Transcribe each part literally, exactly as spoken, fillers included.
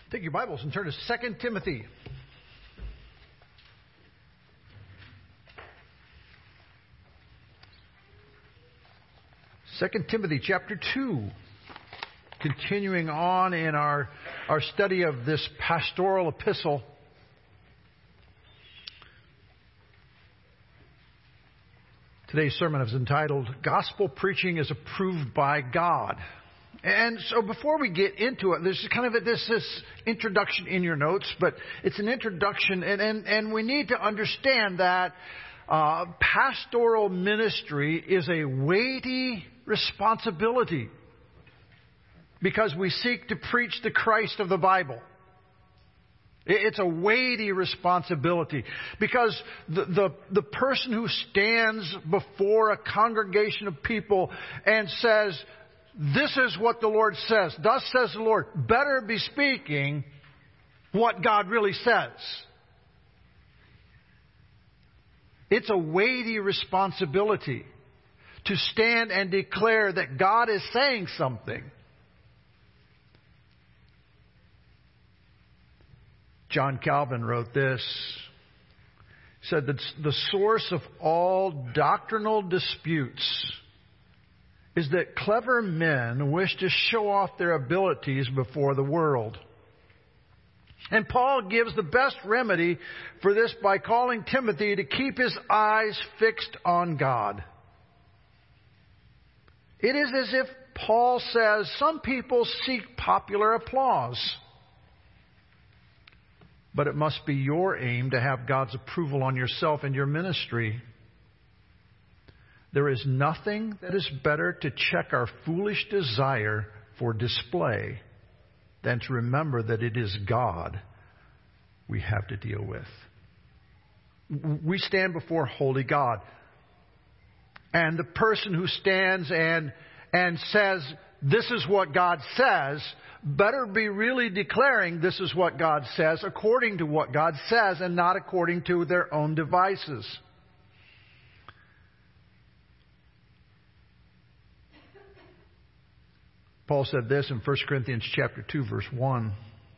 Take your Bibles and turn to Second Timothy. Second Timothy chapter two. Continuing on in our, our study of this pastoral epistle. Today's sermon is entitled, Gospel Preaching is Approved by God. And so before we get into it, there's kind of a, this, this introduction in your notes, but it's an introduction, and, and, and we need to understand that uh, pastoral ministry is a weighty responsibility because we seek to preach the Christ of the Bible. It's a weighty responsibility because the, the, the person who stands before a congregation of people and says, this is what the Lord says. Thus says the Lord. Better be speaking what God really says. It's a weighty responsibility to stand and declare that God is saying something. John Calvin wrote this. He said that the source of all doctrinal disputes is that clever men wish to show off their abilities before the world. And Paul gives the best remedy for this by calling Timothy to keep his eyes fixed on God. It is as if Paul says, some people seek popular applause, but it must be your aim to have God's approval on yourself and your ministry. There is nothing that is better to check our foolish desire for display than to remember that it is God we have to deal with. We stand before holy God. And the person who stands and, and says, this is what God says, better be really declaring this is what God says according to what God says and not according to their own devices. Paul said this in First Corinthians chapter two, verse one.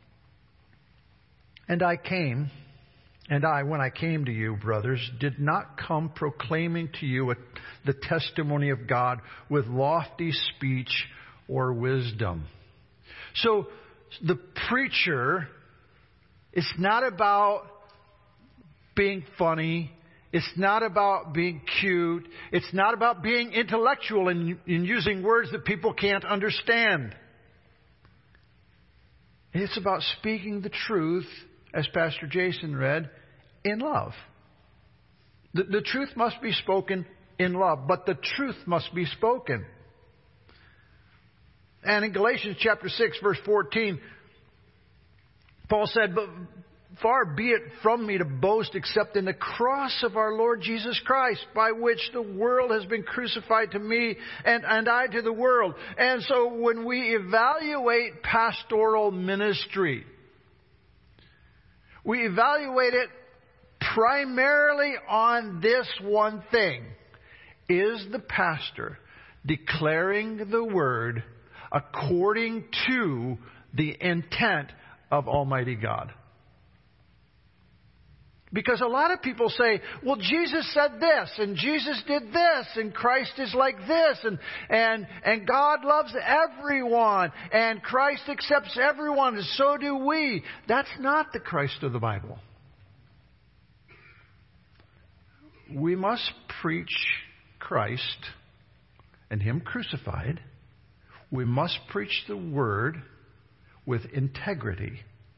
And I came, and I, when I came to you, brothers, did not come proclaiming to you a, the testimony of God with lofty speech or wisdom. So the preacher is not about being funny. It's not about being cute. It's not about being intellectual and in, in using words that people can't understand. It's about speaking the truth, as Pastor Jason read, in love. The, the truth must be spoken in love, but the truth must be spoken. And in Galatians chapter six, verse fourteen, Paul said, but far be it from me to boast except in the cross of our Lord Jesus Christ, by which the world has been crucified to me and, and I to the world. And so when we evaluate pastoral ministry, we evaluate it primarily on this one thing. Is the pastor declaring the word according to the intent of Almighty God? Because a lot of people say, well, Jesus said this, and Jesus did this, and Christ is like this, and, and, and God loves everyone, and Christ accepts everyone, and so do we. That's not the Christ of the Bible. We must preach Christ and Him crucified. We must preach the Word with integrity.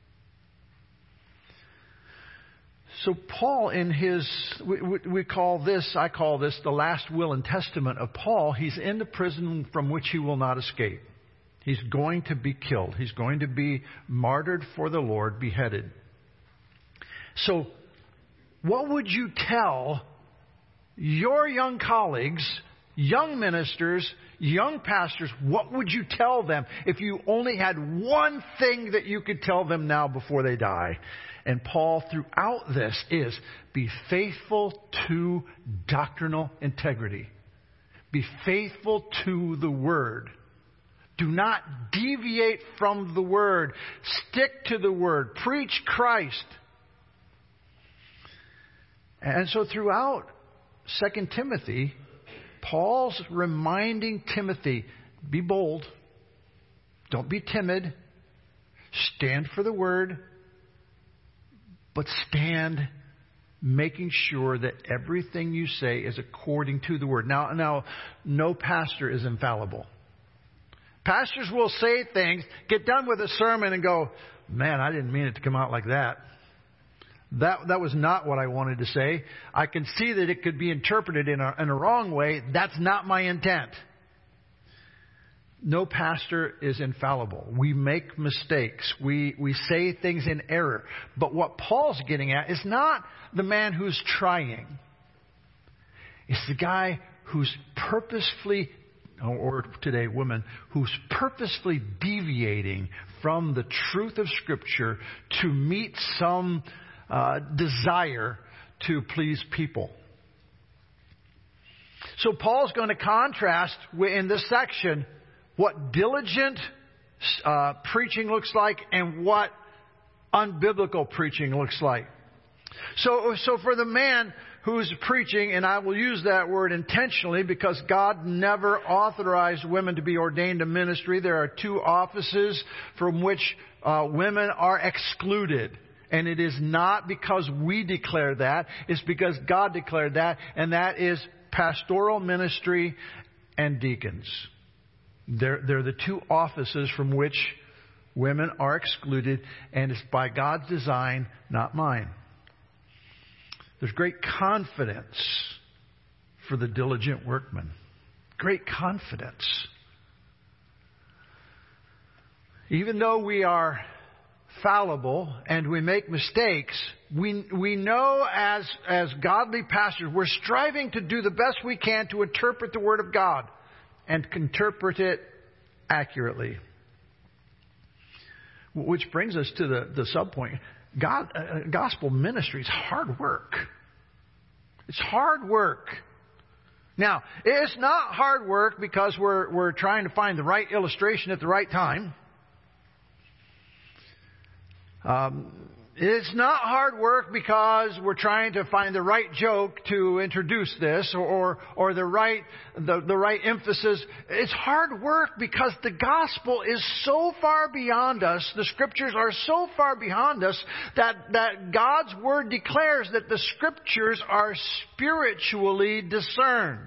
So Paul, in his, we, we call this, I call this the last will and testament of Paul. He's in the prison from which he will not escape. He's going to be killed. He's going to be martyred for the Lord, beheaded. So what would you tell your young colleagues, young ministers, young pastors? What would you tell them if you only had one thing that you could tell them now before they die? And Paul, throughout this, is be faithful to doctrinal integrity. Be faithful to the Word. Do not deviate from the Word. Stick to the Word. Preach Christ. And so throughout Second Timothy, Paul's reminding Timothy, be bold. Don't be timid. Stand for the Word. But stand making sure that everything you say is according to the Word. Now, now, no pastor is infallible. Pastors will say things, get done with a sermon and go, man, I didn't mean it to come out like that. That that was not what I wanted to say. I can see that it could be interpreted in a, in a wrong way. That's not my intent. No pastor is infallible. We make mistakes. We, we say things in error. But what Paul's getting at is not the man who's trying. It's the guy who's purposefully, or today, woman, who's purposefully deviating from the truth of Scripture to meet some uh, desire to please people. So Paul's going to contrast in this section what diligent uh, preaching looks like and what unbiblical preaching looks like. So, so for the man who's preaching, and I will use that word intentionally because God never authorized women to be ordained to ministry. There are two offices from which uh, women are excluded. And it is not because we declare that. It's because God declared that. And that is pastoral ministry and deacons. They're, they're the two offices from which women are excluded. And it's by God's design, not mine. There's great confidence for the diligent workman. Great confidence. Even though we are fallible and we make mistakes, we we know as as godly pastors, we're striving to do the best we can to interpret the Word of God and interpret it accurately. Which brings us to the, the subpoint. God, uh, gospel ministry is hard work. It's hard work. Now, it's not hard work because we're we're trying to find the right illustration at the right time. Um, it's not hard work because we're trying to find the right joke to introduce this, or or, or the right the, the right emphasis. It's hard work because the gospel is so far beyond us. The Scriptures are so far beyond us that that God's Word declares that the Scriptures are spiritually discerned.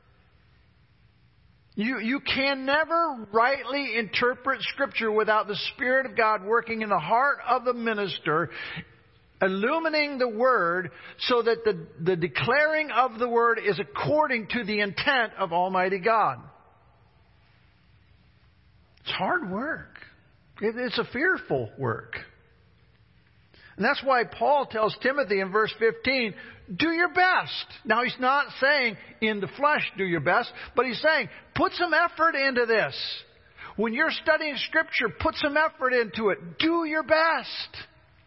You, you can never rightly interpret Scripture without the Spirit of God working in the heart of the minister, illumining the Word so that the, the declaring of the Word is according to the intent of Almighty God. It's hard work. It, it's a fearful work. And that's why Paul tells Timothy in verse fifteen, do your best. Now he's not saying in the flesh do your best, but he's saying put some effort into this. When you're studying Scripture, put some effort into it. Do your best.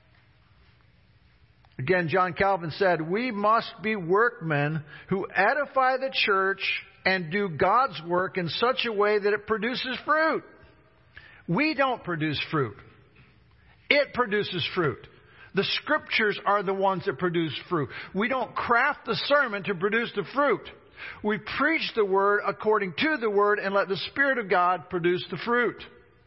Again, John Calvin said, we must be workmen who edify the church and do God's work in such a way that it produces fruit. We don't produce fruit. It produces fruit. The Scriptures are the ones that produce fruit. We don't craft the sermon to produce the fruit. We preach the Word according to the Word and let the Spirit of God produce the fruit.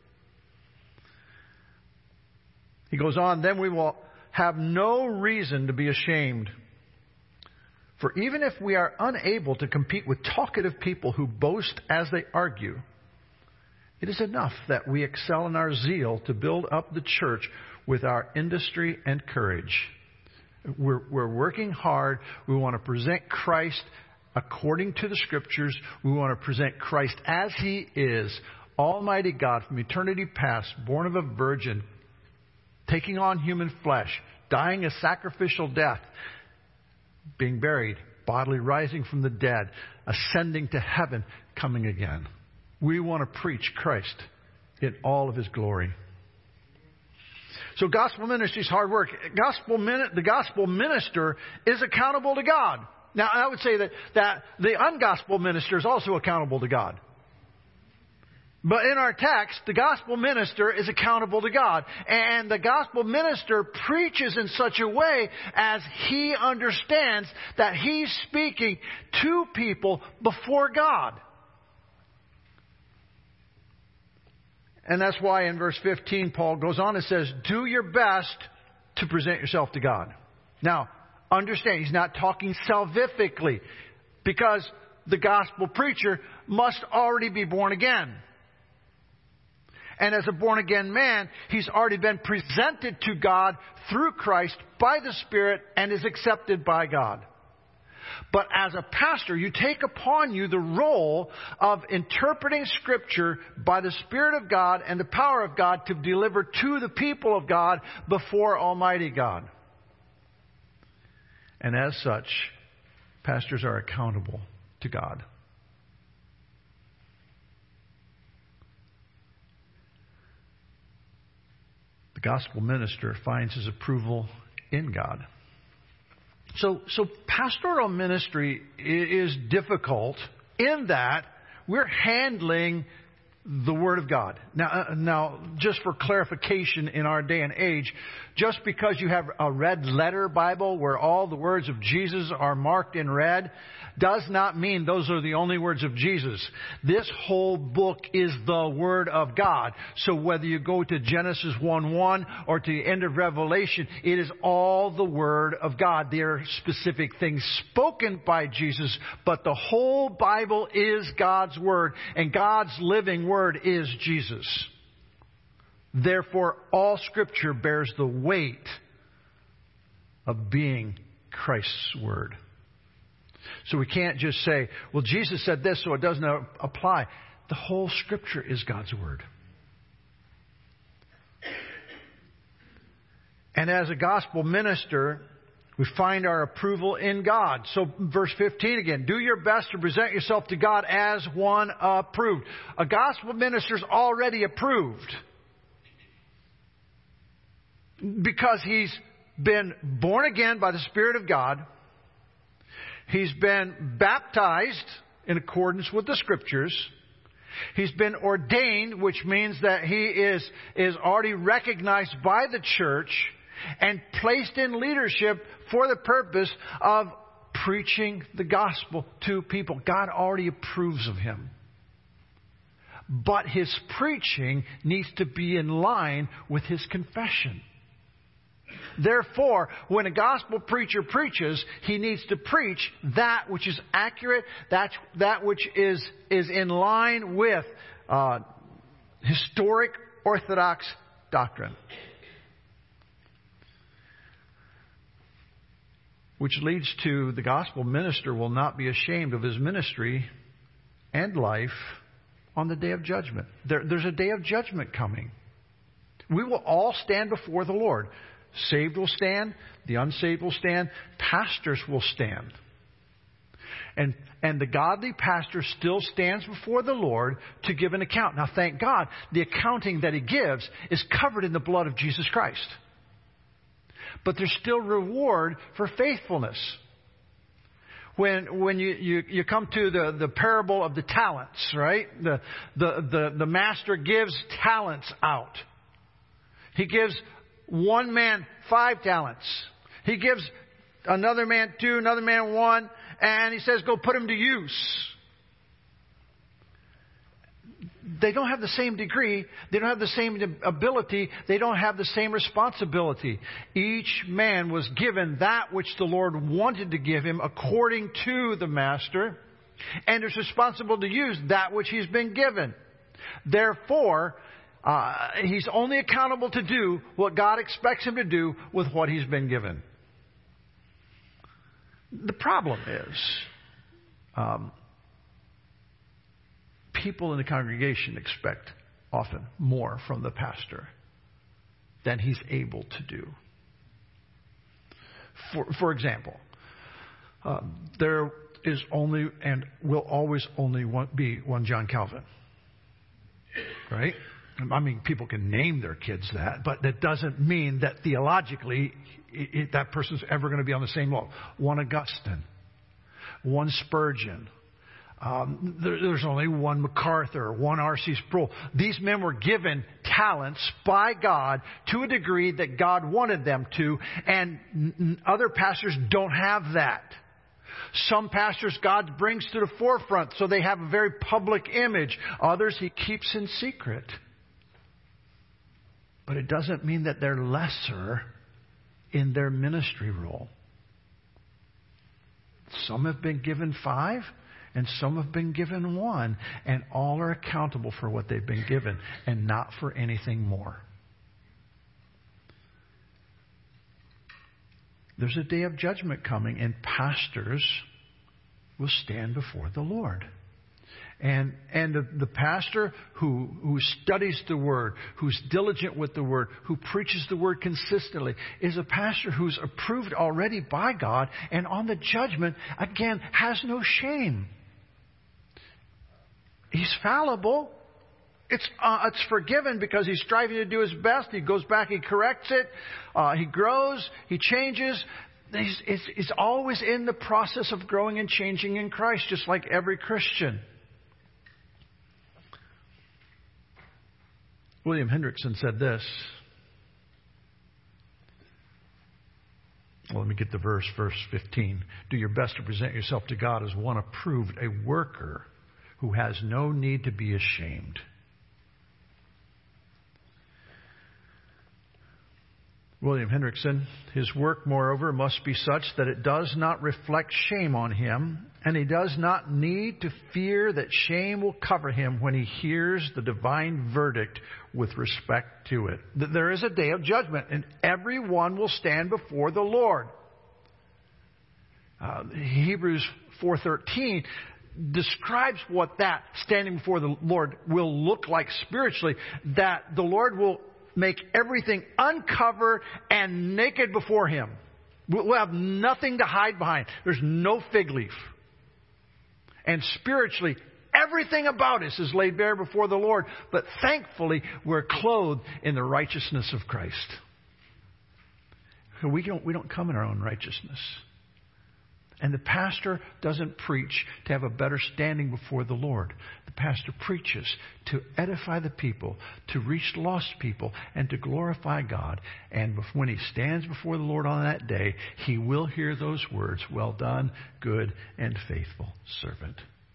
He goes on, then we will have no reason to be ashamed. For even if we are unable to compete with talkative people who boast as they argue, it is enough that we excel in our zeal to build up the church with our industry and courage. We're, we're working hard. We want to present Christ according to the Scriptures. We want to present Christ as He is, Almighty God from eternity past, born of a virgin, taking on human flesh, dying a sacrificial death, being buried, bodily rising from the dead, ascending to heaven, coming again. We want to preach Christ in all of His glory. So gospel ministry is hard work. Gospel min- the gospel minister is accountable to God. Now, I would say that, that the ungospel minister is also accountable to God. But in our text, the gospel minister is accountable to God. And the gospel minister preaches in such a way as he understands that he's speaking to people before God. And that's why in verse fifteen, Paul goes on and says, do your best to present yourself to God. Now, understand, he's not talking salvifically, because the gospel preacher must already be born again. And as a born-again man, he's already been presented to God through Christ by the Spirit and is accepted by God. But as a pastor, you take upon you the role of interpreting Scripture by the Spirit of God and the power of God to deliver to the people of God before Almighty God. And as such, pastors are accountable to God. The gospel minister finds his approval in God. So, so pastoral ministry is difficult in that we're handling the Word of God. Now, now, just for clarification in our day and age, just because you have a red letter Bible where all the words of Jesus are marked in red, does not mean those are the only words of Jesus. This whole book is the Word of God. So whether you go to Genesis one one or to the end of Revelation, it is all the Word of God. There are specific things spoken by Jesus, but the whole Bible is God's Word, and God's living Word is Jesus. Therefore, all Scripture bears the weight of being Christ's Word. So we can't just say, well, Jesus said this, so it doesn't apply. The whole Scripture is God's Word. And as a gospel minister, we find our approval in God. So verse fifteen again, do your best to present yourself to God as one approved. A gospel minister is already approved because he's been born again by the Spirit of God. He's been baptized in accordance with the Scriptures. He's been ordained, which means that he is, is already recognized by the church and placed in leadership for the purpose of preaching the gospel to people. God already approves of him. But his preaching needs to be in line with his confession. Therefore, when a gospel preacher preaches, he needs to preach that which is accurate, that, that which is, is in line with uh, historic Orthodox doctrine. Which leads to the gospel minister will not be ashamed of his ministry and life on the day of judgment. There, there's a day of judgment coming. We will all stand before the Lord. Saved will stand. The unsaved will stand. Pastors will stand. And, and the godly pastor still stands before the Lord to give an account. Now, thank God, the accounting that he gives is covered in the blood of Jesus Christ. But there's still reward for faithfulness. When when you, you, you come to the, the parable of the talents, right? The, the, the, the master gives talents out. He gives one man five talents. He gives another man two, another man one, and he says, go put them to use. They don't have the same degree. They don't have the same ability. They don't have the same responsibility. Each man was given that which the Lord wanted to give him according to the master, and is responsible to use that which he's been given. Therefore, uh, he's only accountable to do what God expects him to do with what he's been given. The problem is, um, people in the congregation expect often more from the pastor than he's able to do. For, for example, uh, there is only and will always only one, be one John Calvin. Right? I mean, people can name their kids that, but that doesn't mean that theologically it, it, that person's ever going to be on the same level. One Augustine, one Spurgeon, Um, there, there's only one MacArthur, one R C Sproul. These men were given talents by God to a degree that God wanted them to, and n- other pastors don't have that. Some pastors God brings to the forefront so they have a very public image. Others He keeps in secret. But it doesn't mean that they're lesser in their ministry role. Some have been given five, and some have been given one, and all are accountable for what they've been given, and not for anything more. There's a day of judgment coming, and pastors will stand before the Lord. And and the, the pastor who, who studies the Word, who's diligent with the Word, who preaches the Word consistently, is a pastor who's approved already by God, and on the judgment, again, has no shame. He's fallible. It's uh, it's forgiven because he's striving to do his best. He goes back, he corrects it, uh, he grows, he changes. He's, he's, he's always in the process of growing and changing in Christ, just like every Christian. William Hendrickson said this. Well, let me get the verse, verse fifteen. Do your best to present yourself to God as one approved, a worker who has no need to be ashamed. William Hendrickson, his work, moreover, must be such that it does not reflect shame on him, and he does not need to fear that shame will cover him when he hears the divine verdict with respect to it. There is a day of judgment, and everyone will stand before the Lord. Uh, Hebrews four thirteen describes what that standing before the Lord will look like spiritually, that the Lord will make everything uncovered and naked before Him. We'll have nothing to hide behind. There's no fig leaf. And spiritually, everything about us is laid bare before the Lord. But thankfully, we're clothed in the righteousness of Christ. We don't, we don't come in our own righteousness. And the pastor doesn't preach to have a better standing before the Lord. The pastor preaches to edify the people, to reach lost people, and to glorify God. And when he stands before the Lord on that day, he will hear those words, "Well done, good and faithful servant."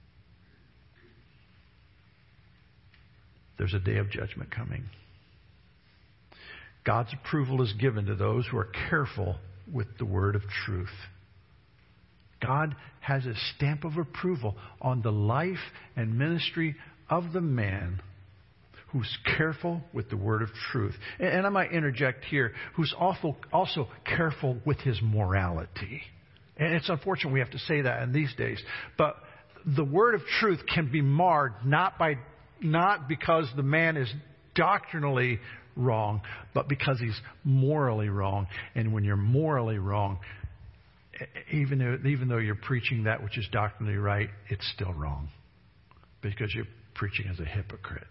There's a day of judgment coming. God's approval is given to those who are careful with the word of truth. God has a stamp of approval on the life and ministry of the man who's careful with the word of truth. And I might interject here, who's also, also careful with his morality. And it's unfortunate we have to say that in these days. But the word of truth can be marred not by not because the man is doctrinally wrong, but because he's morally wrong. And when you're morally wrong, Even though, even though you're preaching that which is doctrinally right, it's still wrong. Because you're preaching as a hypocrite.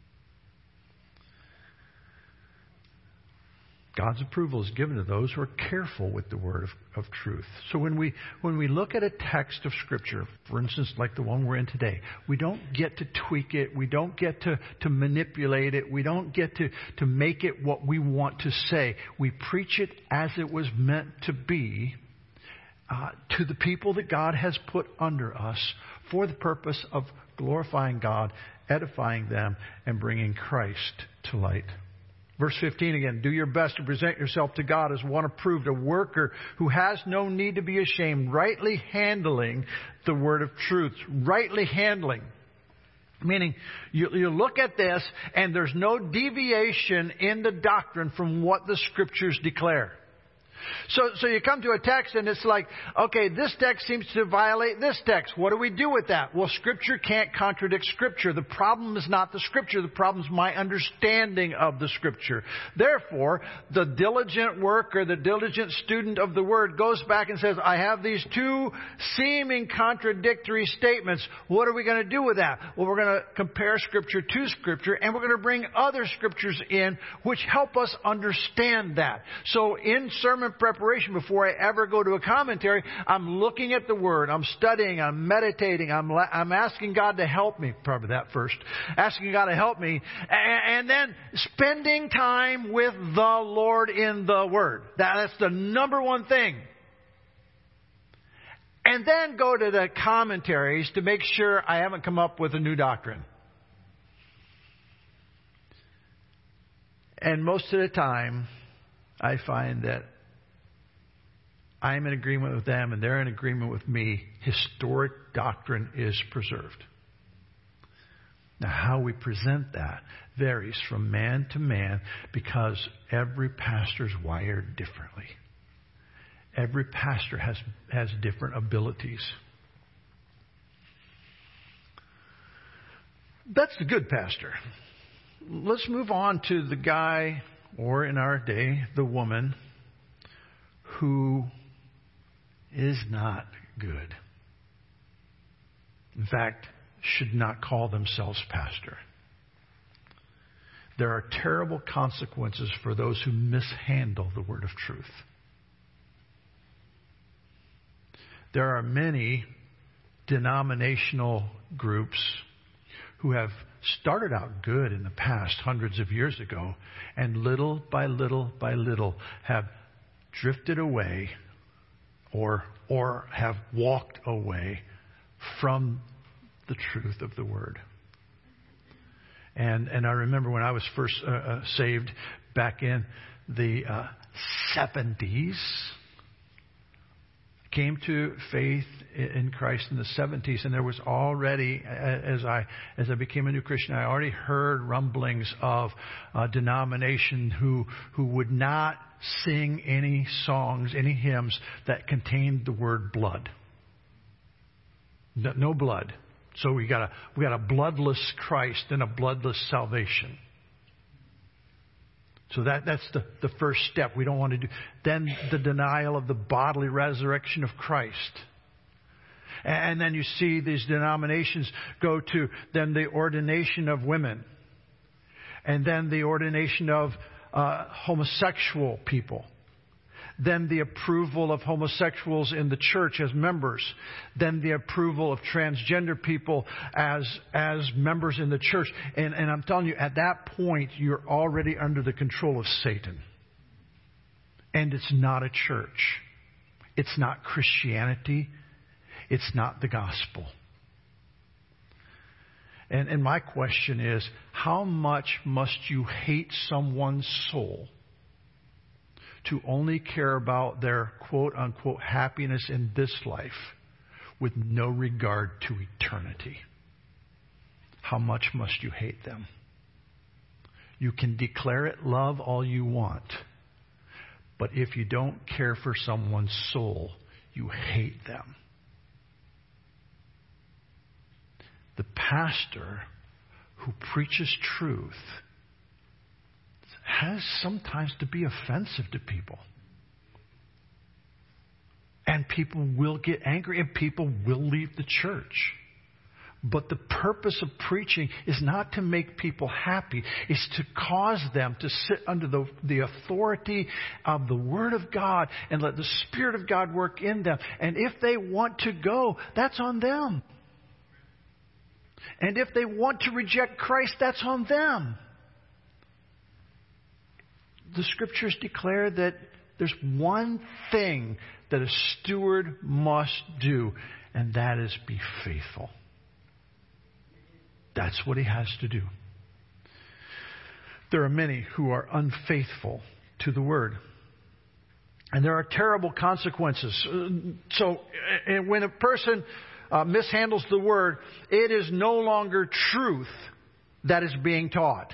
God's approval is given to those who are careful with the word of, of truth. So when we when we look at a text of Scripture, for instance, like the one we're in today, we don't get to tweak it. We don't get to, to manipulate it. We don't get to, to make it what we want to say. We preach it as it was meant to be. Uh, to the people that God has put under us for the purpose of glorifying God, edifying them, and bringing Christ to light. Verse fifteen again, do your best to present yourself to God as one approved, a worker who has no need to be ashamed, rightly handling the word of truth. Rightly handling. Meaning, you, you look at this and there's no deviation in the doctrine from what the Scriptures declare. So, so you come to a text and it's like, okay, this text seems to violate this text. What do we do with that? Well, Scripture can't contradict Scripture. The problem is not the Scripture. The problem is my understanding of the Scripture. Therefore, the diligent worker, the diligent student of the Word goes back and says, I have these two seeming contradictory statements. What are we going to do with that? Well, we're going to compare Scripture to Scripture, and we're going to bring other Scriptures in which help us understand that. So in sermon preparation before I ever go to a commentary. I'm looking at the Word. I'm studying. I'm meditating. I'm, I'm asking God to help me. Probably that first. Asking God to help me. And, and then spending time with the Lord in the Word. That, that's the number one thing. And then go to the commentaries to make sure I haven't come up with a new doctrine. And most of the time, I find that I'm in agreement with them and they're in agreement with me. Historic doctrine is preserved. Now, how we present that varies from man to man because every pastor is wired differently. Every pastor has, has different abilities. That's the good pastor. Let's move on to the guy, or in our day, the woman, who is not good. In fact, should not call themselves pastor. There are terrible consequences for those who mishandle the word of truth. There are many denominational groups who have started out good in the past, hundreds of years ago, and little by little by little have drifted away or or have walked away from the truth of the Word. And and I remember when I was first uh, uh, saved back in the uh, seventies, came to faith in Christ in the seventies, and there was already, as I as I became a new Christian, I already heard rumblings of a denomination who who would not sing any songs, any hymns that contained the word blood. No, no blood. So we got a we got a bloodless Christ and a bloodless salvation. So that, that's the, the first step we don't want to do. Then the denial of the bodily resurrection of Christ. And then you see these denominations go to then the ordination of women. And then the ordination of uh, homosexual people. Then the approval of homosexuals in the church as members. Then the approval of transgender people as as members in the church. And, and I'm telling you, at that point, you're already under the control of Satan. And it's not a church. It's not Christianity. It's not the gospel. And, and my question is, how much must you hate someone's soul to only care about their quote-unquote happiness in this life with no regard to eternity? How much must you hate them? You can declare it love all you want, but if you don't care for someone's soul, you hate them. The pastor who preaches truth has sometimes to be offensive to people. And people will get angry and people will leave the church. But the purpose of preaching is not to make people happy. It's to cause them to sit under the, the authority of the Word of God and let the Spirit of God work in them. And if they want to go, that's on them. And if they want to reject Christ, that's on them. The Scriptures declare that there's one thing that a steward must do, and that is be faithful. That's what he has to do. There are many who are unfaithful to the Word. And there are terrible consequences. So when a person uh, mishandles the Word, it is no longer truth that is being taught.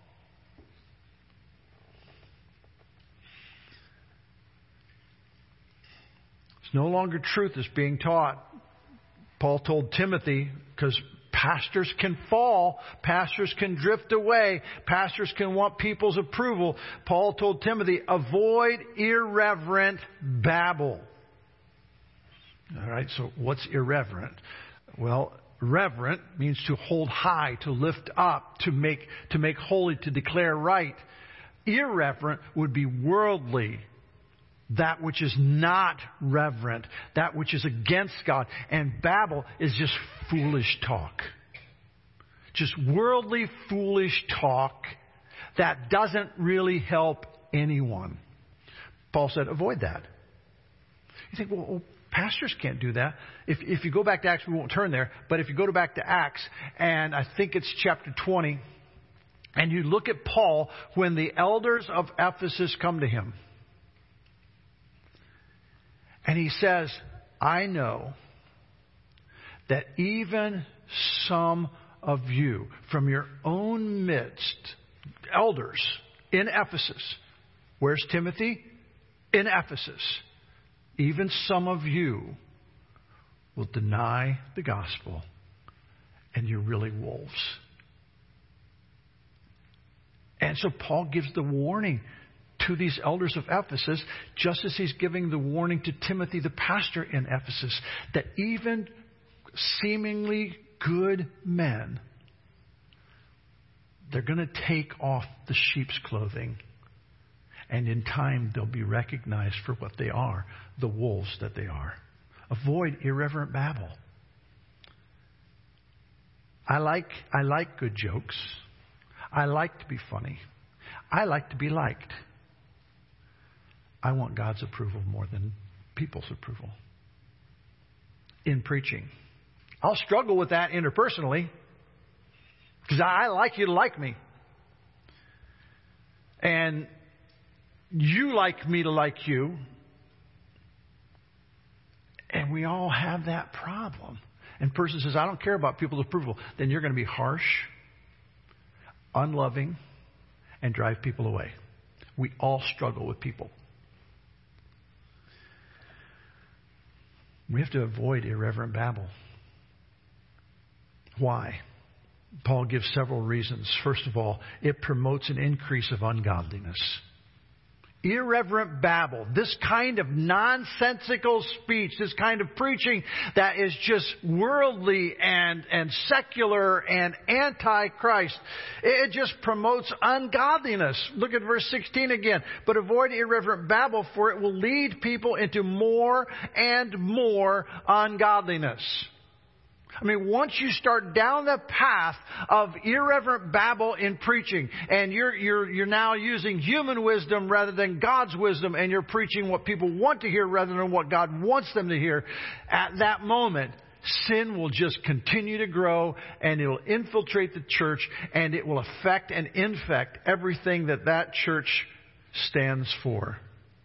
It's no longer truth that's being taught. Paul told Timothy, because pastors can fall, pastors can drift away, pastors can want people's approval. Paul told Timothy, avoid irreverent babble. All right, so what's irreverent? Well, reverent means to hold high, to lift up, to make to make holy, to declare right. Irreverent would be worldly, that which is not reverent, that which is against God. And babble is just foolish talk. Just worldly, foolish talk that doesn't really help anyone. Paul said, avoid that. You think, well, well pastors can't do that. If, if you go back to Acts, we won't turn there, but if you go back to Acts, and I think it's chapter twenty, and you look at Paul when the elders of Ephesus come to him, and he says, I know that even some of you from your own midst, elders in Ephesus. Where's Timothy? In Ephesus. Even some of you will deny the gospel, and you're really wolves. And so Paul gives the warning to these elders of Ephesus, just as he's giving the warning to Timothy, the pastor in Ephesus, that even seemingly good men, they're going to take off the sheep's clothing. And in time, they'll be recognized for what they are, the wolves that they are. Avoid irreverent babble. I like, I like good jokes. I like to be funny. I like to be liked. I want God's approval more than people's approval. In preaching. I'll struggle with that interpersonally because I like you to like me. And you like me to like you. And we all have that problem. And the person says, I don't care about people's approval. Then you're going to be harsh, unloving, and drive people away. We all struggle with people. We have to avoid irreverent babble. Why? Paul gives several reasons. First of all, it promotes an increase of ungodliness. Irreverent babble, this kind of nonsensical speech, this kind of preaching that is just worldly and, and secular and anti-Christ, it just promotes ungodliness. Look at verse sixteen again. But avoid irreverent babble, for it will lead people into more and more ungodliness. I mean, once you start down the path of irreverent babble in preaching, and you're, you're, you're now using human wisdom rather than God's wisdom, and you're preaching what people want to hear rather than what God wants them to hear, at that moment, sin will just continue to grow, and it will infiltrate the church, and it will affect and infect everything that that church stands for.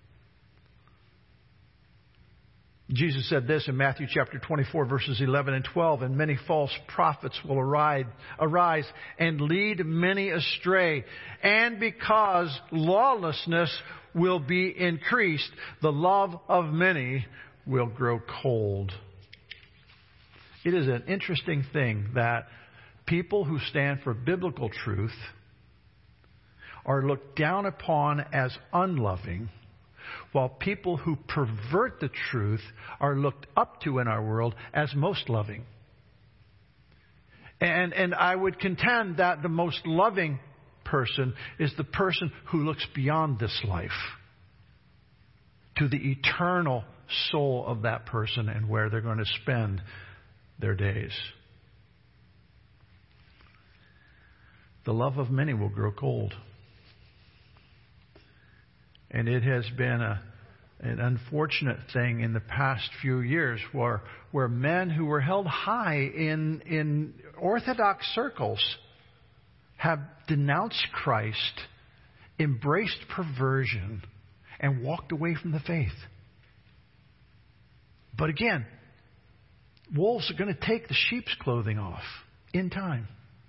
Jesus said this in Matthew chapter twenty-four, verses eleven and twelve, and many false prophets will arise, arise and lead many astray. And because lawlessness will be increased, the love of many will grow cold. It is an interesting thing that people who stand for biblical truth are looked down upon as unloving, while people who pervert the truth are looked up to in our world as most loving. And, and I would contend that the most loving person is the person who looks beyond this life to the eternal soul of that person and where they're going to spend their days. The love of many will grow cold. And it has been a, an unfortunate thing in the past few years where, where men who were held high in, in Orthodox circles have denounced Christ, embraced perversion, and walked away from the faith. But again, wolves are going to take the sheep's clothing off in time.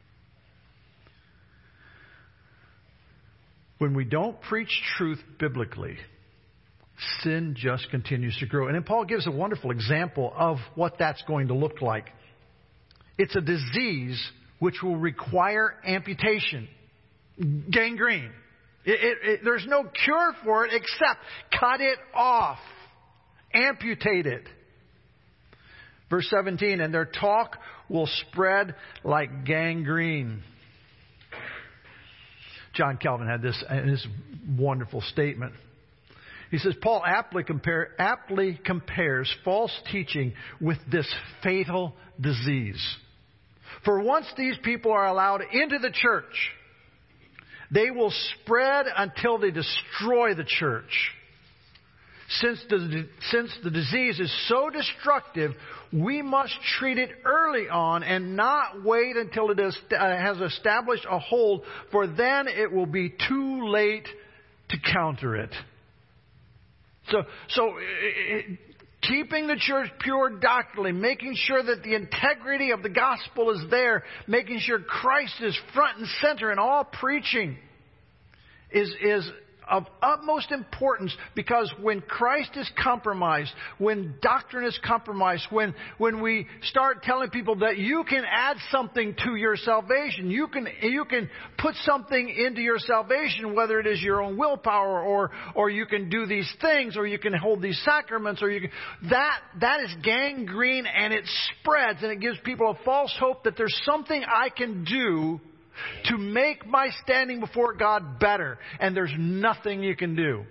When we don't preach truth biblically, sin just continues to grow. And then Paul gives a wonderful example of what that's going to look like. It's a disease which will require amputation, gangrene. It, it, it, there's no cure for it except cut it off, amputate it. Verse seventeen, and their talk will spread like gangrene. John Calvin had this, this wonderful statement. He says, Paul aptly, compare, aptly compares false teaching with this fatal disease. For once these people are allowed into the church, they will spread until they destroy the church. Since the, since the disease is so destructive, we must treat it early on and not wait until it is, uh, has established a hold, for then it will be too late to counter it. So, so it, keeping the church pure doctrinally, making sure that the integrity of the gospel is there, making sure Christ is front and center in all preaching is, is of utmost importance, because when Christ is compromised, when doctrine is compromised, when, when we start telling people that you can add something to your salvation, you can, you can put something into your salvation, whether it is your own willpower, or, or you can do these things, or you can hold these sacraments, or you can, that, that is gangrene, and it spreads, and it gives people a false hope that there's something I can do to make my standing before God better. And there's nothing you can do.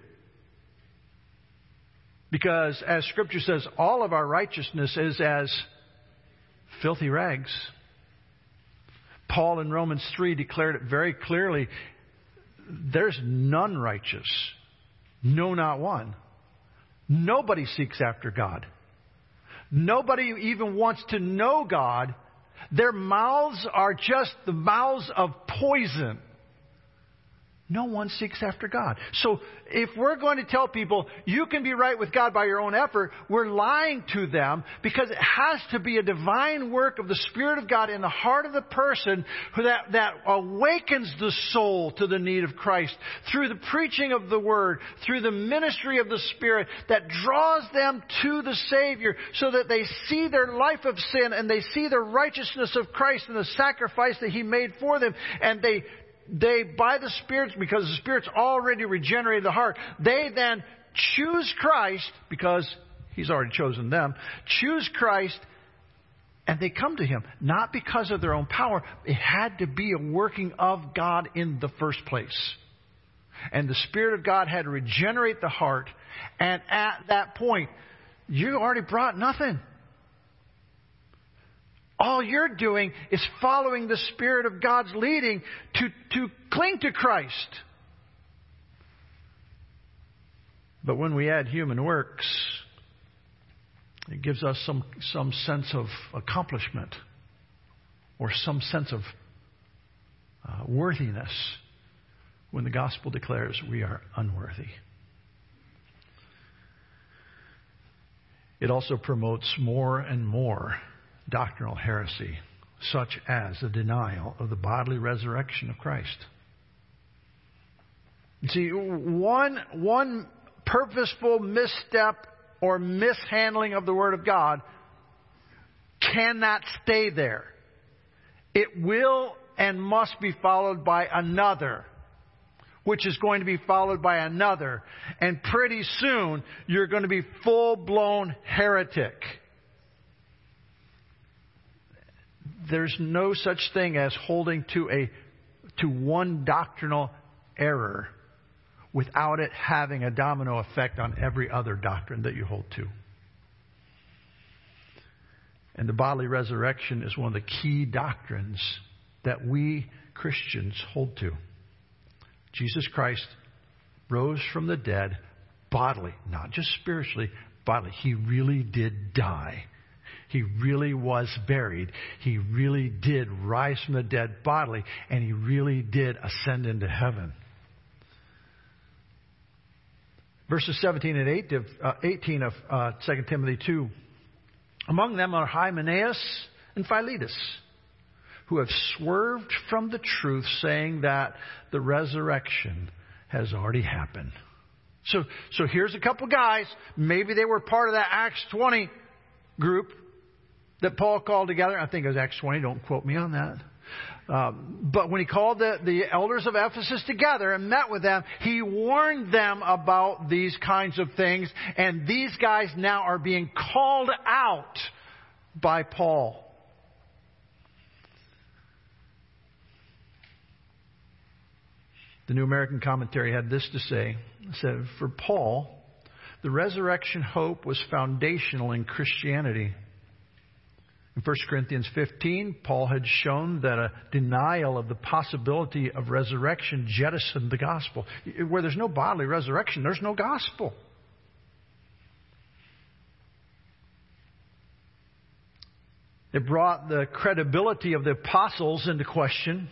Because as Scripture says, all of our righteousness is as filthy rags. Paul in Romans three declared it very clearly. There's none righteous. No, not one. Nobody seeks after God. Nobody even wants to know God. Their mouths are just the mouths of poison. No one seeks after God. So if we're going to tell people you can be right with God by your own effort, we're lying to them, because it has to be a divine work of the Spirit of God in the heart of the person that, that awakens the soul to the need of Christ through the preaching of the Word, through the ministry of the Spirit, that draws them to the Savior so that they see their life of sin and they see the righteousness of Christ and the sacrifice that He made for them, and they They, by the Spirit, because the Spirit's already regenerated the heart, they then choose Christ, because He's already chosen them, choose Christ, and they come to Him. Not because of their own power. It had to be a working of God in the first place. And the Spirit of God had to regenerate the heart, and at that point, you already brought nothing. All you're doing is following the Spirit of God's leading to, to cling to Christ. But when we add human works, it gives us some, some sense of accomplishment or some sense of uh, worthiness, when the gospel declares we are unworthy. It also promotes more and more doctrinal heresy, such as the denial of the bodily resurrection of Christ. You see, one, one purposeful misstep or mishandling of the Word of God cannot stay there. It will and must be followed by another, which is going to be followed by another. And pretty soon, you're going to be full-blown heretic. There's no such thing as holding to a to one doctrinal error without it having a domino effect on every other doctrine that you hold to. And the bodily resurrection is one of the key doctrines that we Christians hold to. Jesus Christ rose from the dead bodily, not just spiritually, bodily. He really did die. He really was buried. He really did rise from the dead bodily, and He really did ascend into heaven. Verses seventeen and eighteen of uh, Second Timothy two. Among them are Hymenaeus and Philetus, who have swerved from the truth, saying that the resurrection has already happened. So, so here's a couple guys. Maybe they were part of that Acts twenty group that Paul called together. I think it was Acts twenty. Don't quote me on that. Um, but when he called the, the elders of Ephesus together and met with them, he warned them about these kinds of things. And these guys now are being called out by Paul. The New American Commentary had this to say. It said, for Paul, the resurrection hope was foundational in Christianity. In First Corinthians fifteen, Paul had shown that a denial of the possibility of resurrection jettisoned the gospel. Where there's no bodily resurrection, there's no gospel. It brought the credibility of the apostles into question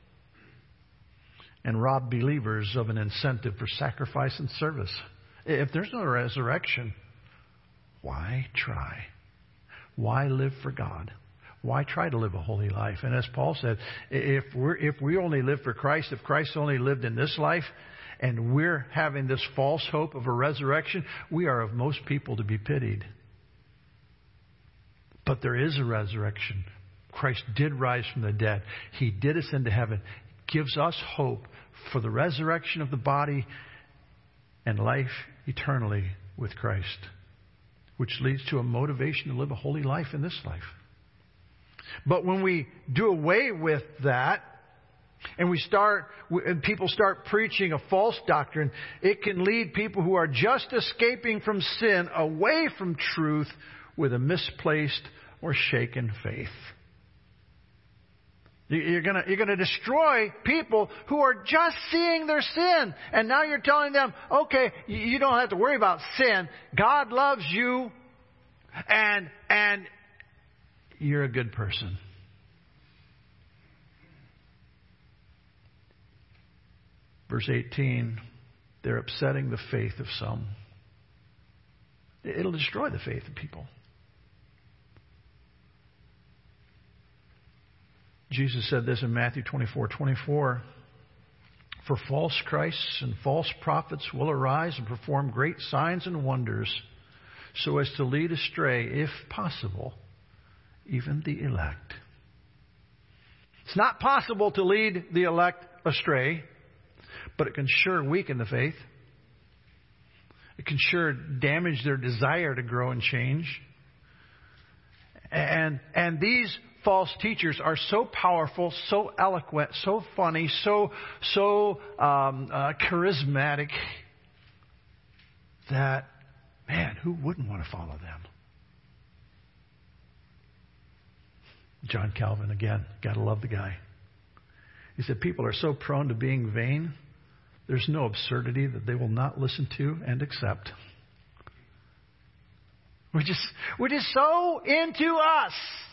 and robbed believers of an incentive for sacrifice and service. If there's no resurrection, why try? Why live for God? Why try to live a holy life? And as Paul said, if we're, if we only live for Christ, if Christ only lived in this life, and we're having this false hope of a resurrection, we are of most people to be pitied. But there is a resurrection. Christ did rise from the dead. He did ascend to heaven. Gives us hope for the resurrection of the body and life eternally with Christ, which leads to a motivation to live a holy life in this life. But when we do away with that, and we start, and people start preaching a false doctrine, it can lead people who are just escaping from sin away from truth with a misplaced or shaken faith. You're gonna, you're gonna destroy people who are just seeing their sin. And now you're telling them, okay, you don't have to worry about sin. God loves you. And, and you're a good person. Verse eighteen, they're upsetting the faith of some. It'll destroy the faith of people. Jesus said this in Matthew twenty-four twenty-four. For false Christs and false prophets will arise and perform great signs and wonders, so as to lead astray, if possible, even the elect. It's not possible to lead the elect astray, but it can sure weaken the faith. It can sure damage their desire to grow and change. And, and these false teachers are so powerful, so eloquent, so funny, so, so um, uh, charismatic that, man, who wouldn't want to follow them? John Calvin, again, got to love the guy. He said, people are so prone to being vain, there's no absurdity that they will not listen to and accept. We're just, we're just so into us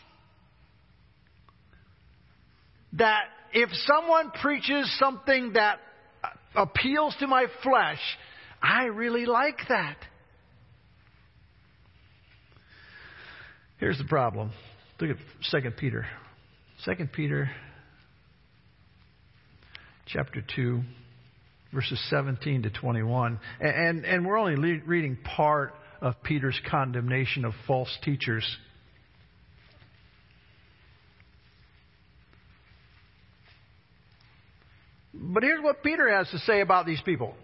that if someone preaches something that appeals to my flesh, I really like that. Here's the problem. Look at Second Peter. Second Peter chapter two, verses seventeen to twenty-one. And, and we're only le- reading part of Peter's condemnation of false teachers. But here's what Peter has to say about these people.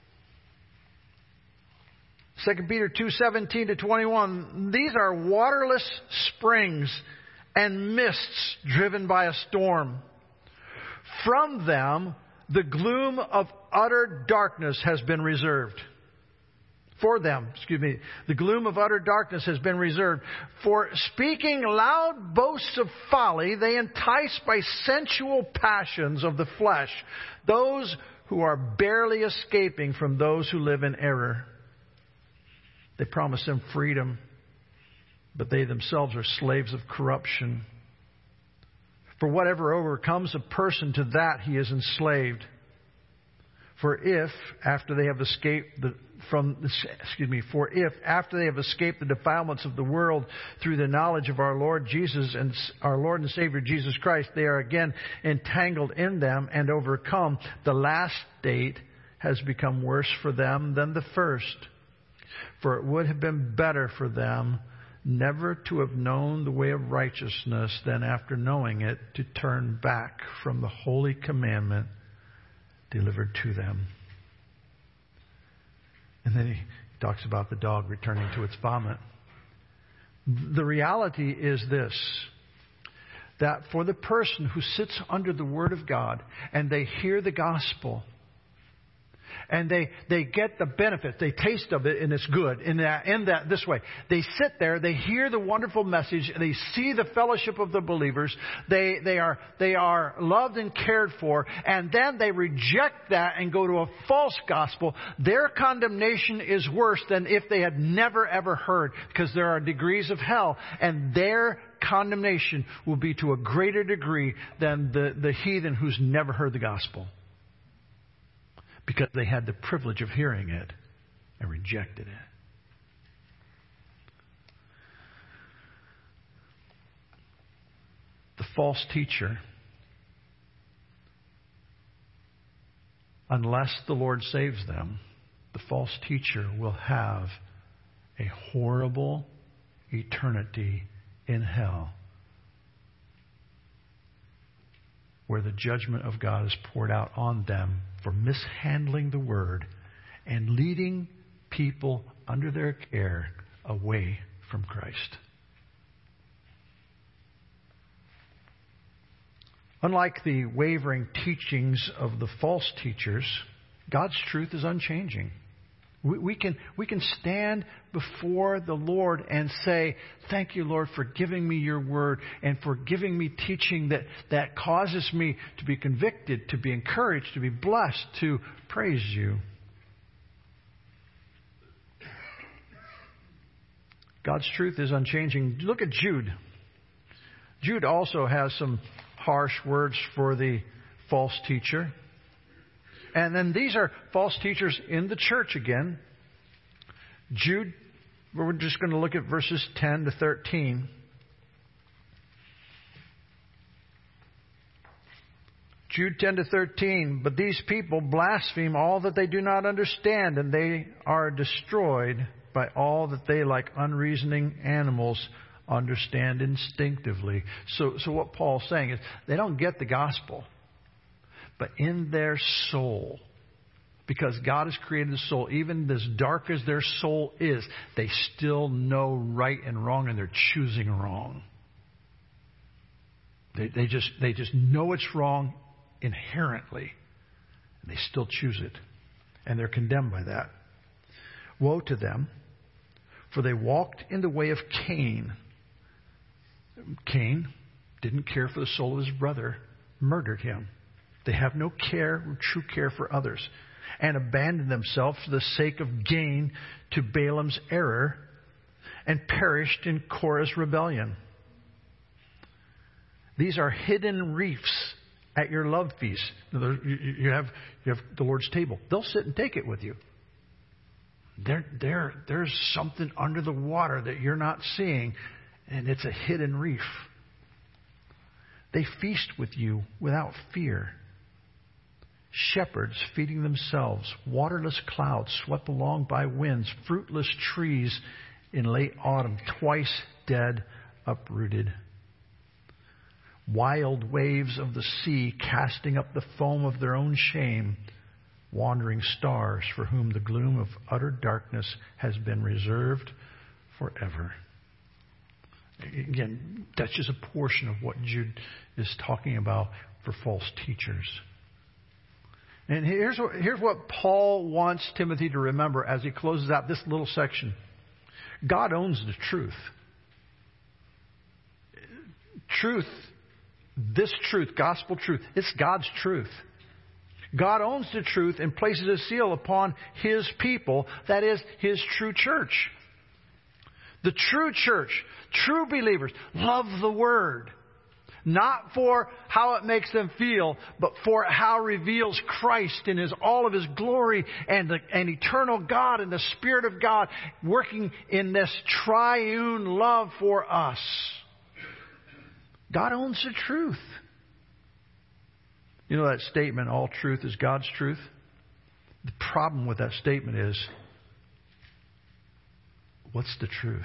Second Peter two seventeen to twenty-one. These are waterless springs and mists driven by a storm. From them, the gloom of utter darkness has been reserved. For them, excuse me, the gloom of utter darkness has been reserved. For speaking loud boasts of folly, they entice by sensual passions of the flesh those who are barely escaping from those who live in error. They promise them freedom, but they themselves are slaves of corruption. For whatever overcomes a person, to that he is enslaved. For if, after they have escaped the, from, excuse me, for if, after they have escaped the defilements of the world through the knowledge of our Lord Jesus and our Lord and Savior Jesus Christ, they are again entangled in them and overcome, the last state has become worse for them than the first. For it would have been better for them never to have known the way of righteousness than, after knowing it, to turn back from the holy commandment delivered to them. And then he talks about the dog returning to its vomit. The reality is this, that for the person who sits under the Word of God and they hear the gospel And they, they get the benefit. They taste of it, and it's good. In that, in that, this way. They sit there, they hear the wonderful message, they see the fellowship of the believers, they, they are, they are loved and cared for, and then they reject that and go to a false gospel. Their condemnation is worse than if they had never ever heard, because there are degrees of hell, and their condemnation will be to a greater degree than the, the heathen who's never heard the gospel. Because they had the privilege of hearing it and rejected it. The false teacher, unless the Lord saves them, the false teacher will have a horrible eternity in hell, where the judgment of God is poured out on them for mishandling the word and leading people under their care away from Christ. Unlike the wavering teachings of the false teachers, God's truth is unchanging. We, we can we can stand before the Lord and say, thank you, Lord, for giving me your word and for giving me teaching that, that causes me to be convicted, to be encouraged, to be blessed, to praise you. God's truth is unchanging. Look at Jude. Jude also has some harsh words for the false teacher. And then these are false teachers in the church again. Jude, we're just going to look at verses ten to thirteen. Jude ten to thirteen. But these people blaspheme all that they do not understand, and they are destroyed by all that they, like unreasoning animals, understand instinctively. So, so what Paul's saying is they don't get the gospel. But in their soul, because God has created the soul, even as dark as their soul is, they still know right and wrong, and they're choosing wrong. They, they just they just know it's wrong inherently, and they still choose it, and they're condemned by that. Woe to them, for they walked in the way of Cain. Cain didn't care for the soul of his brother, murdered him. They have no care, true care for others, and abandoned themselves for the sake of gain to Balaam's error, and perished in Korah's rebellion. These are hidden reefs at your love feast. You have, you have the Lord's table. They'll sit and take it with you. There, there, there's something under the water that you're not seeing, and it's a hidden reef. They feast with you without fear. Shepherds feeding themselves, waterless clouds swept along by winds, fruitless trees in late autumn, twice dead, uprooted. Wild waves of the sea casting up the foam of their own shame, wandering stars for whom the gloom of utter darkness has been reserved forever. Again, that's just a portion of what Jude is talking about for false teachers. And here's what, here's what Paul wants Timothy to remember as he closes out this little section. God owns the truth. Truth, this truth, gospel truth, it's God's truth. God owns the truth and places a seal upon His people, that is, His true church. The true church, true believers, love the Word. Not for how it makes them feel, but for how it reveals Christ in his, all of His glory and the, and eternal God and the Spirit of God working in this triune love for us. God owns the truth. You know that statement, all truth is God's truth? The problem with that statement is, what's the truth?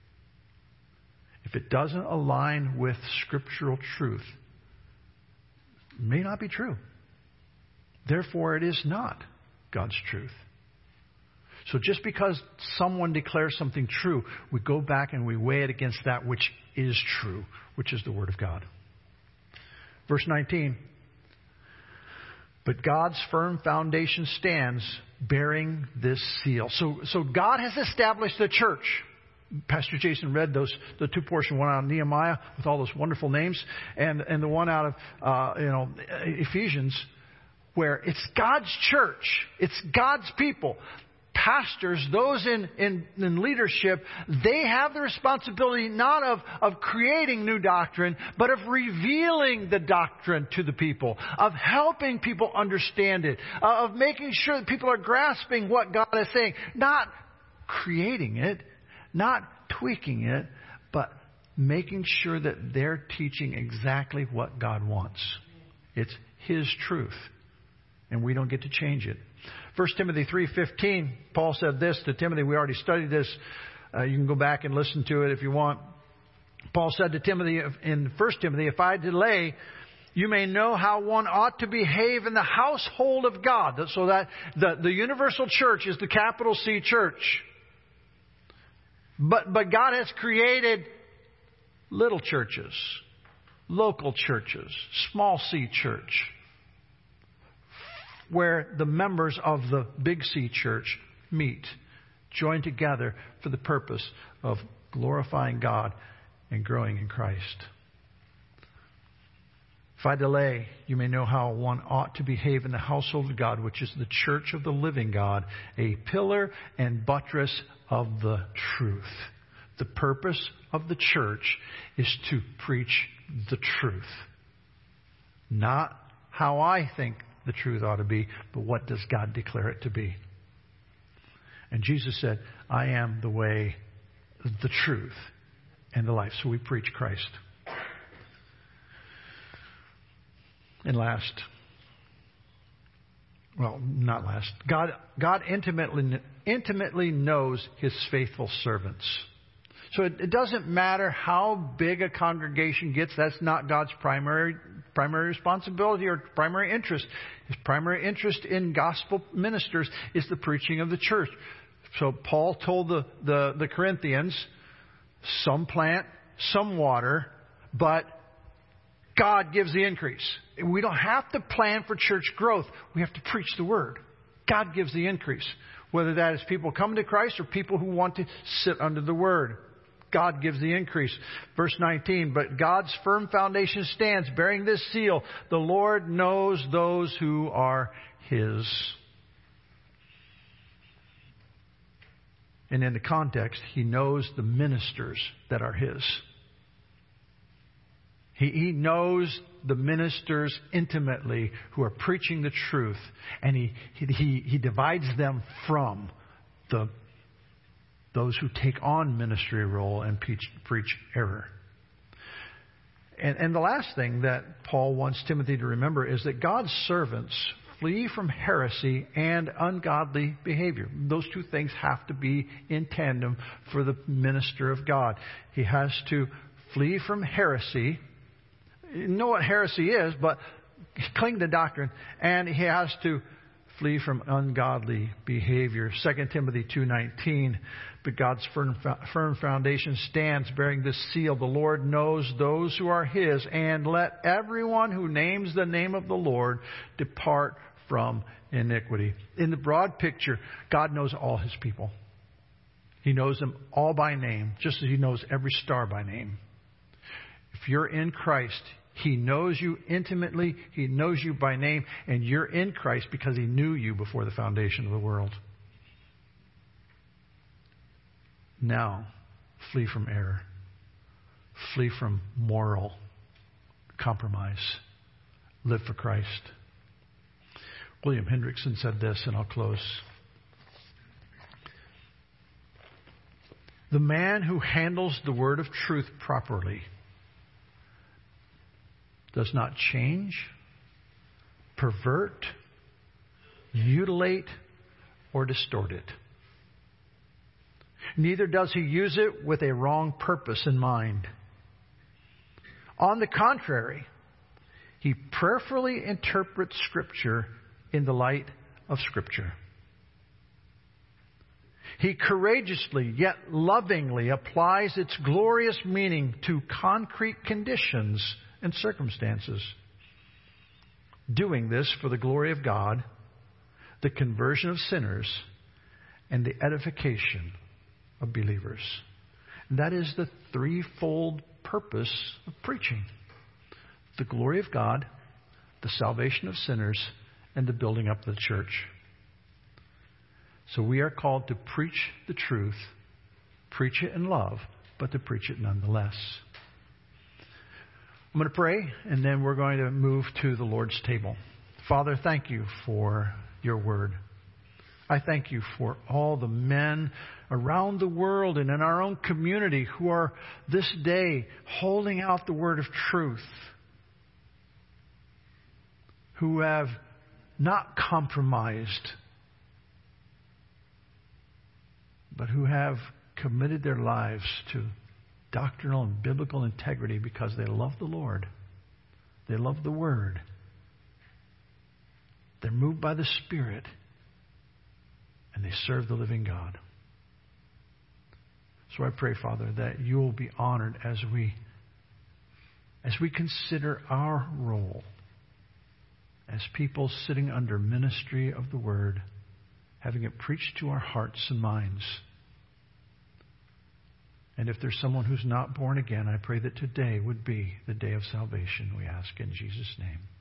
If it doesn't align with scriptural truth, it may not be true. Therefore, it is not God's truth. So just because someone declares something true, we go back and we weigh it against that which is true, which is the Word of God. Verse nineteen. But God's firm foundation stands bearing this seal. So, so God has established the church. Pastor Jason read those, the two portion, one out of Nehemiah with all those wonderful names, and, and the one out of, uh, you know, Ephesians, where it's God's church. It's God's people. Pastors, those in, in, in leadership, they have the responsibility not of, of creating new doctrine, but of revealing the doctrine to the people, of helping people understand it, uh, of making sure that people are grasping what God is saying, not creating it, not tweaking it, but making sure that they're teaching exactly what God wants. It's His truth, and we don't get to change it. First Timothy three fifteen, Paul said this to Timothy. We already studied this. Uh, you can go back and listen to it if you want. Paul said to Timothy in First Timothy, if I delay, you may know how one ought to behave in the household of God. So that the, the universal church is the capital C church. But, but God has created little churches, local churches, small C church, where the members of the big C church meet, join together for the purpose of glorifying God and growing in Christ. If I delay, you may know how one ought to behave in the household of God, which is the church of the living God, a pillar and buttress of the truth. The purpose of the church is to preach the truth. Not how I think the truth ought to be, but what does God declare it to be? And Jesus said, I am the way, the truth, and the life. So we preach Christ. And last, well, not last, God, God intimately, intimately knows His faithful servants. So it, it doesn't matter how big a congregation gets. That's not God's primary primary responsibility or primary interest. His primary interest in gospel ministers is the preaching of the church. So Paul told the, the, the Corinthians, some plant, some water, but God gives the increase. We don't have to plan for church growth. We have to preach the word. God gives the increase. Whether that is people coming to Christ or people who want to sit under the word. God gives the increase. Verse nineteen, but God's firm foundation stands, bearing this seal. The Lord knows those who are His. And in the context, He knows the ministers that are His. He, he knows the ministers intimately who are preaching the truth. And He, he, he divides them from the those who take on ministry role and preach, preach error. And, and the last thing that Paul wants Timothy to remember is that God's servants flee from heresy and ungodly behavior. Those two things have to be in tandem for the minister of God. He has to flee from heresy. You know what heresy is, but cling to doctrine. And he has to flee from ungodly behavior. Second Timothy two nineteen, but God's firm, firm foundation stands, bearing this seal. The Lord knows those who are His, and let everyone who names the name of the Lord depart from iniquity. In the broad picture, God knows all His people. He knows them all by name, just as He knows every star by name. If you're in Christ, He knows you intimately. He knows you by name. And you're in Christ because He knew you before the foundation of the world. Now, flee from error. Flee from moral compromise. Live for Christ. William Hendrickson said this, and I'll close. The man who handles the word of truth properly does not change, pervert, mutilate, or distort it. Neither does he use it with a wrong purpose in mind. On the contrary, he prayerfully interprets Scripture in the light of Scripture. He courageously yet lovingly applies its glorious meaning to concrete conditions and circumstances. doing this for the glory of God, the conversion of sinners, and the edification of believers. And that is the threefold purpose of preaching: the glory of God, the salvation of sinners, and the building up of the church. So we are called to preach the truth, preach it in love, but to preach it nonetheless. I'm going to pray, and then we're going to move to the Lord's table. Father, thank you for your word. I thank you for all the men around the world and in our own community who are this day holding out the word of truth, who have not compromised, but who have committed their lives to doctrinal and biblical integrity because they love the Lord. They love the Word. They're moved by the Spirit. And they serve the living God. So I pray, Father, that you will be honored as we, as we consider our role as people sitting under ministry of the Word, having it preached to our hearts and minds. And if there's someone who's not born again, I pray that today would be the day of salvation, we ask in Jesus' name.